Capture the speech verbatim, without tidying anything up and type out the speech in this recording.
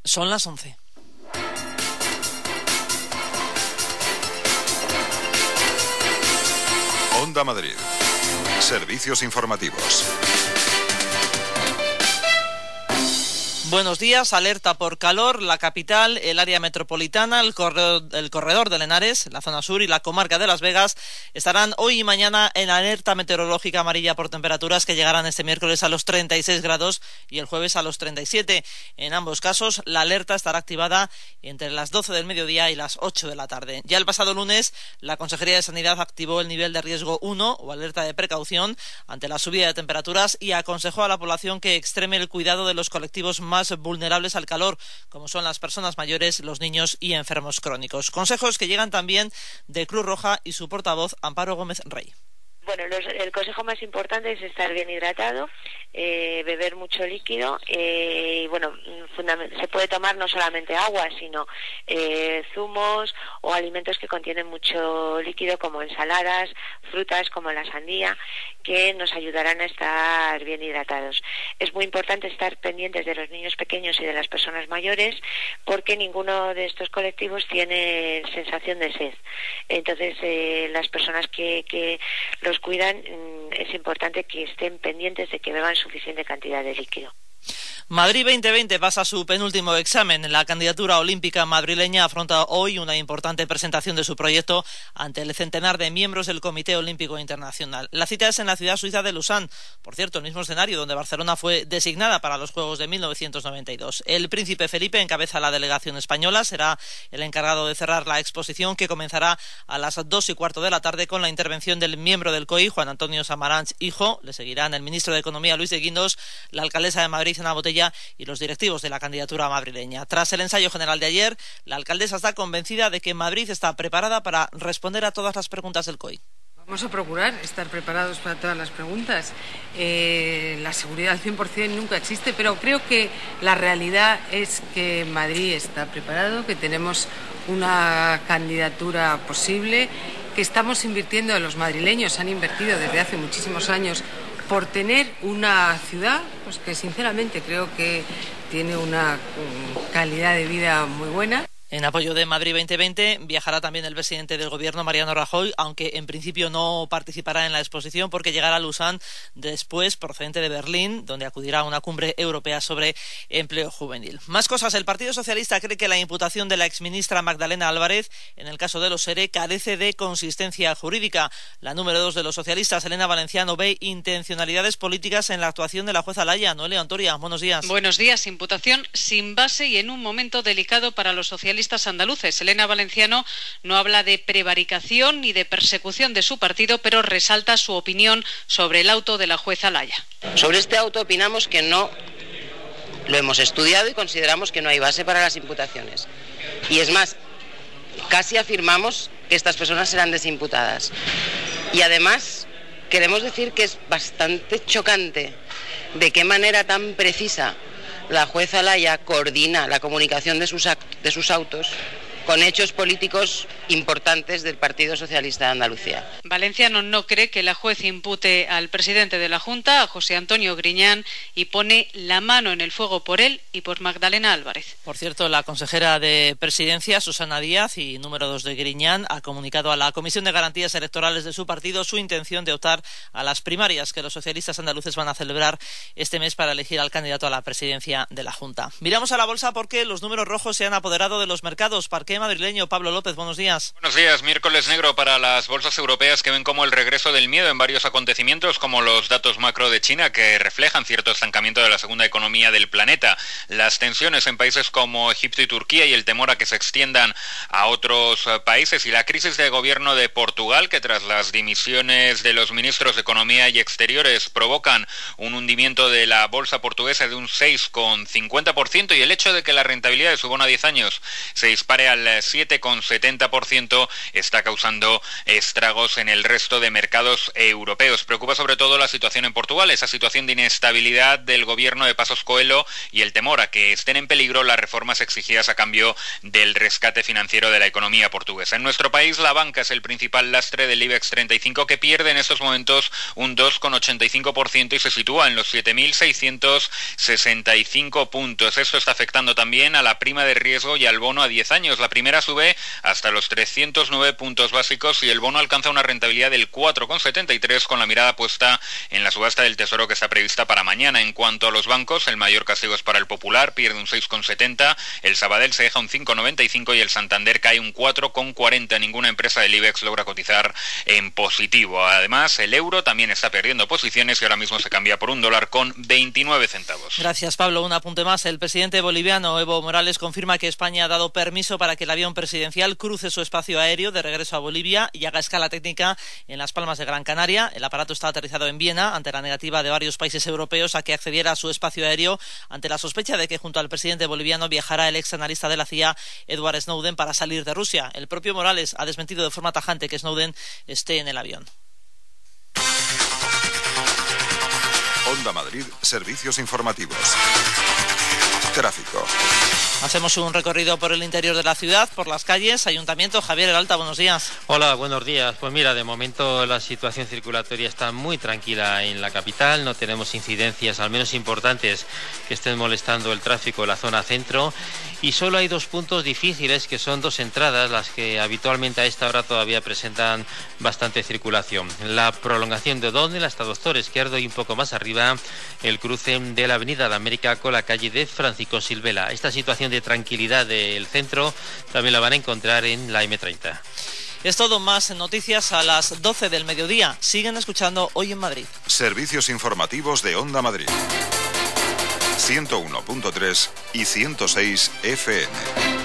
Son las once. Onda Madrid. Servicios informativos. Buenos días, alerta por calor, la capital, el área metropolitana, el corredor, el corredor de Henares, la zona sur y la comarca de Las Vegas estarán hoy y mañana en alerta meteorológica amarilla por temperaturas que llegarán este miércoles a los treinta y seis grados y el jueves a los treinta y siete. En ambos casos, la alerta estará activada entre las doce del mediodía y las ocho de la tarde. Ya el pasado lunes, la Consejería de Sanidad activó el nivel de riesgo uno o alerta de precaución ante la subida de temperaturas y aconsejó a la población que extreme el cuidado de los colectivos más más vulnerables al calor, como son las personas mayores, los niños y enfermos crónicos. Consejos que llegan también de Cruz Roja y su portavoz, Amparo Gómez Rey. Bueno, los, el consejo más importante es estar bien hidratado, eh, beber mucho líquido eh, y bueno, se puede tomar no solamente agua, sino eh, zumos o alimentos que contienen mucho líquido como ensaladas, frutas como la sandía, que nos ayudarán a estar bien hidratados. Es muy importante estar pendientes de los niños pequeños y de las personas mayores porque ninguno de estos colectivos tiene sensación de sed. Entonces, eh, las personas que, que los cuidan, es importante que estén pendientes de que beban suficiente cantidad de líquido. Madrid veinte veinte pasa su penúltimo examen. La candidatura olímpica madrileña afronta hoy una importante presentación de su proyecto ante el centenar de miembros del Comité Olímpico Internacional. La cita es en la ciudad suiza de Lausanne, por cierto, el mismo escenario donde Barcelona fue designada para los Juegos de mil novecientos noventa y dos. El príncipe Felipe encabeza la delegación española, será el encargado de cerrar la exposición que comenzará a las dos y cuarto de la tarde con la intervención del miembro del C O I, Juan Antonio Samaranch Hijo. Le seguirán el ministro de Economía, Luis de Guindos, la alcaldesa de Madrid, Ana Botella, y los directivos de la candidatura madrileña. Tras el ensayo general de ayer, la alcaldesa está convencida de que Madrid está preparada para responder a todas las preguntas del C O I. Vamos a procurar estar preparados para todas las preguntas. Eh, la seguridad al cien por cien nunca existe, pero creo que la realidad es que Madrid está preparado, que tenemos una candidatura posible, que estamos invirtiendo, los madrileños han invertido desde hace muchísimos años por tener una ciudad pues que sinceramente creo que tiene una calidad de vida muy buena. En apoyo de Madrid veinte veinte viajará también el presidente del Gobierno, Mariano Rajoy, aunque en principio no participará en la exposición porque llegará a Lausanne después, procedente de Berlín, donde acudirá a una cumbre europea sobre empleo juvenil. Más cosas. El Partido Socialista cree que la imputación de la exministra Magdalena Álvarez en el caso de los ERE carece de consistencia jurídica. La número dos de los socialistas, Elena Valenciano, ve intencionalidades políticas en la actuación de la jueza Laya. Noelia Ontoria, buenos días. Buenos días. Imputación sin base y en un momento delicado para los socialistas andaluces. Elena Valenciano no habla de prevaricación ni de persecución de su partido, pero resalta su opinión sobre el auto de la jueza Laya. Sobre este auto opinamos que no lo hemos estudiado y consideramos que no hay base para las imputaciones. Y es más, casi afirmamos que estas personas serán desimputadas. Y además, queremos decir que es bastante chocante de qué manera tan precisa la jueza Laya coordina la comunicación de sus, act- de sus autos con hechos políticos importantes del Partido Socialista de Andalucía. Valenciano no cree que la juez impute al presidente de la Junta, a José Antonio Griñán, y pone la mano en el fuego por él y por Magdalena Álvarez. Por cierto, la consejera de Presidencia, Susana Díaz, y número dos de Griñán, ha comunicado a la Comisión de Garantías Electorales de su partido su intención de optar a las primarias que los socialistas andaluces van a celebrar este mes para elegir al candidato a la presidencia de la Junta. Miramos a la bolsa porque los números rojos se han apoderado de los mercados. Parqué madrileño, Pablo López, buenos días. Buenos días. Miércoles negro para las bolsas europeas que ven como el regreso del miedo en varios acontecimientos, como los datos macro de China que reflejan cierto estancamiento de la segunda economía del planeta, las tensiones en países como Egipto y Turquía y el temor a que se extiendan a otros países, y la crisis de gobierno de Portugal, que tras las dimisiones de los ministros de Economía y Exteriores provocan un hundimiento de la bolsa portuguesa de un seis coma cincuenta por ciento, y el hecho de que la rentabilidad de su bono a diez años se dispare al siete coma setenta por ciento está causando estragos en el resto de mercados europeos. Preocupa sobre todo la situación en Portugal, esa situación de inestabilidad del gobierno de Passos Coelho y el temor a que estén en peligro las reformas exigidas a cambio del rescate financiero de la economía portuguesa. En nuestro país, la banca es el principal lastre del IBEX treinta y cinco, que pierde en estos momentos un dos coma ochenta y cinco por ciento y se sitúa en los siete mil seiscientos sesenta y cinco puntos. Esto está afectando también a la prima de riesgo y al bono a diez años. La primera sube hasta los trescientos nueve puntos básicos y el bono alcanza una rentabilidad del cuatro coma setenta y tres, con la mirada puesta en la subasta del Tesoro que está prevista para mañana. En cuanto a los bancos, el mayor castigo es para el Popular, pierde un seis coma setenta, el Sabadell se deja un cinco coma noventa y cinco y el Santander cae un cuatro coma cuarenta. Ninguna empresa del IBEX logra cotizar en positivo. Además, el euro también está perdiendo posiciones y ahora mismo se cambia por un dólar con veintinueve centavos. Gracias, Pablo. Un apunte más. El presidente boliviano Evo Morales confirma que España ha dado permiso para que el avión presidencial cruce su espacio aéreo de regreso a Bolivia y haga escala técnica en Las Palmas de Gran Canaria. El aparato está aterrizado en Viena ante la negativa de varios países europeos a que accediera a su espacio aéreo ante la sospecha de que junto al presidente boliviano viajará el ex analista de la C I A, Edward Snowden, para salir de Rusia. El propio Morales ha desmentido de forma tajante que Snowden esté en el avión. Onda Madrid, servicios informativos. Tráfico. Hacemos un recorrido por el interior de la ciudad, por las calles. Ayuntamiento, Javier Heralta, buenos días. Hola, buenos días. Pues mira, de momento la situación circulatoria está muy tranquila en la capital. No tenemos incidencias, al menos importantes, que estén molestando el tráfico en la zona centro. Y solo hay dos puntos difíciles, que son dos entradas, las que habitualmente a esta hora todavía presentan bastante circulación. La prolongación de O'Donnell hasta Doctor Izquierdo y un poco más arriba el cruce de la Avenida de América con la calle de Francisco Silvela. Esta situación de tranquilidad del centro también la van a encontrar en la eme treinta. Es todo, más noticias a las doce del mediodía. Siguen escuchando Hoy en Madrid. Servicios informativos de Onda Madrid. ciento uno punto tres y ciento seis efe eme.